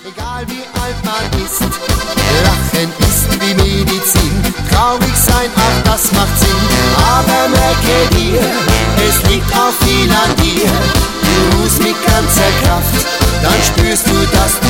Egal wie alt man ist, Lachen ist wie Medizin. Traurig sein, auch das macht Sinn. Aber merke dir, es liegt auch viel an dir. Du musst mit ganzer Kraft, dann spürst du, dass